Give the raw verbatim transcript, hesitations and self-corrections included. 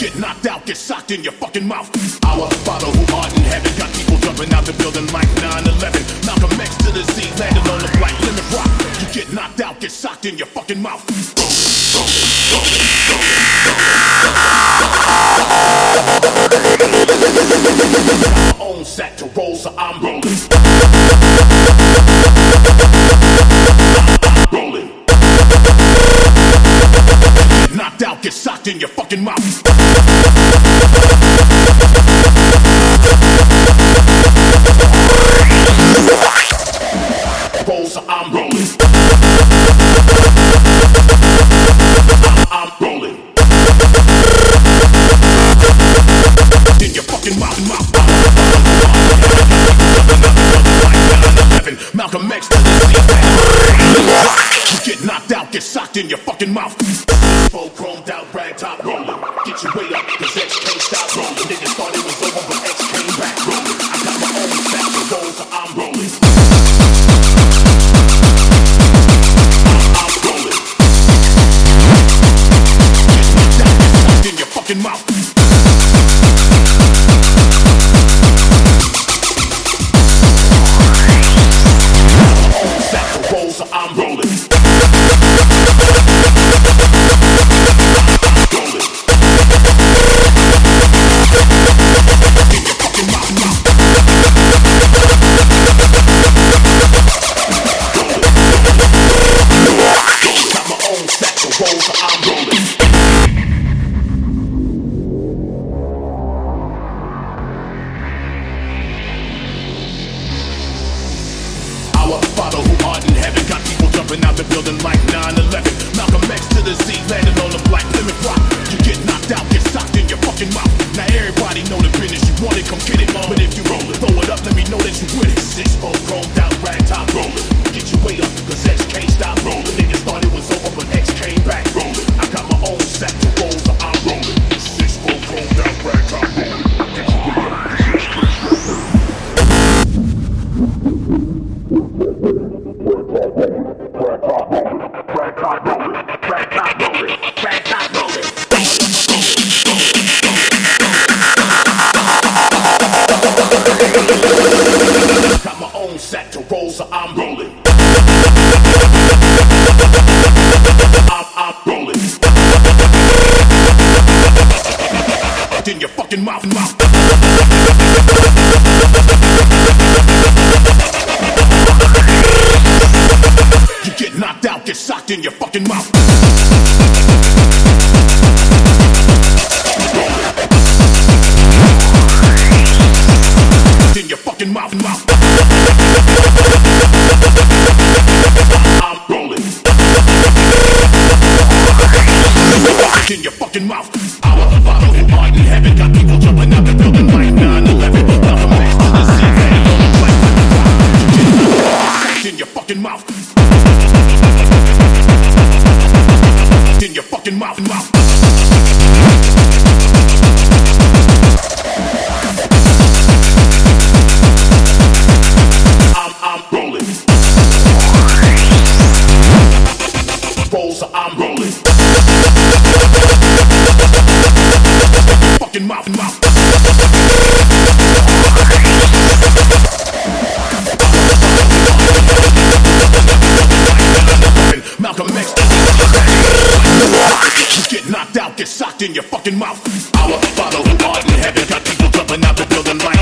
get knocked out, get socked in your fucking mouth. Our Father who art in heaven got people jumping out the building like nine eleven. Malcolm X to the Z, landing on the Black Limit Rock. You get knocked out, get socked in your fucking mouth. My own sack to roll, so I'm rolling. I'm rolling. Get knocked out, get socked in your fucking mouth. Roll, so I'm rolling. I'm, I'm rolling. In your fucking mouth, mouth. Malcolm X to the Z. You get knocked out, get socked in your fucking mouth. Full chromed out, rag top rolling. Get your weight up, cause X can't stop rolling. Niggas thought it was over, but X came back rolling. I got my own sack to roll, so I'm rolling. I'm, I'm rolling. Get knocked out, get socked in your fucking mouth. So I'm rolling. I'm rolling. In your fucking mouth, mouth. Rolling. Got my own sack to roll, so I'm rolling. Our Father who art in heaven got people jumping out the building like nine eleven. Malcolm X to the Z, landing on the Black Limit Rock. You get knocked out, get socked in your fucking mouth. Now everybody know the business, you want it, come get it. But if you roll it, throw it up, let me know that you with it. Six four chromed out, rag top rolling. Get your weight up, cause X can't stop rolling. Niggas thought it was over, but X came back rolling. I got my own sack to roll, so I'm rolling. Six four chromed out, rag top rolling. Get your weight up, cause X can't stop rolling. Got my own sack to roll, so I'm rolling. I'm, I'm rolling. In your fucking mouth, mouth. You get knocked out, get socked in your fucking mouth. In your fucking mouth, mouth. I'm rolling. In your fucking mouth. Our Father who art in heaven got people jumping out the building like nine eleven. Malcolm X to the Z, landing on the Black Limit Rock. You get knocked out, get socked in your fucking mouth. In your fucking mouth, mouth. I'm, I'm rolling. Roll, so I'm rolling. Fucking mouth, mouth. Malcolm X. You get knocked out, get socked in your fucking mouth. Our Father who art in heaven got people jumping out the building like